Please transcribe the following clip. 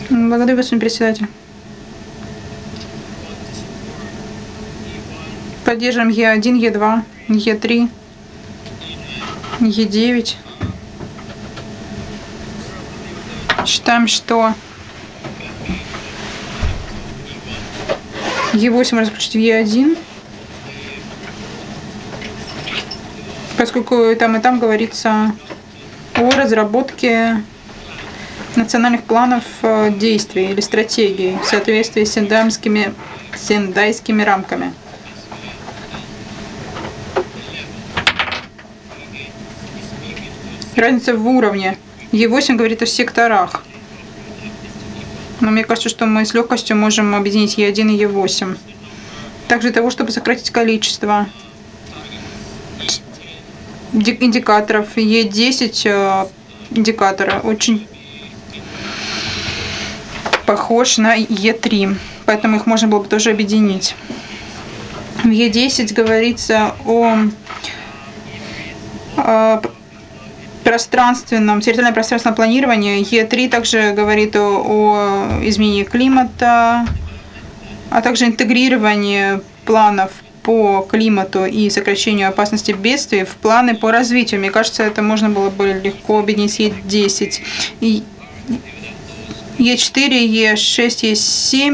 Благодарю, господин председатель. Поддерживаем Е1, Е2, Е3, Е9. Считаем, что Е8 можно включить в Е1, поскольку и там говорится о разработке национальных планов действий или стратегий в соответствии с сендайскими рамками. Разница в уровне. Е8 говорит о секторах. Но мне кажется, что мы с легкостью можем объединить Е1 и Е8. Также для того, чтобы сократить количество индикаторов. Е10 индикатора очень похож на Е3, поэтому их можно было бы тоже объединить. В Е10 говорится о территориальном пространственном планировании. Е3 также говорит о изменении климата, а также интегрировании планов по климату и сокращению опасности бедствий в планы по развитию. Мне кажется, это можно было бы легко объединить с Е10. Е4, Е6, Е7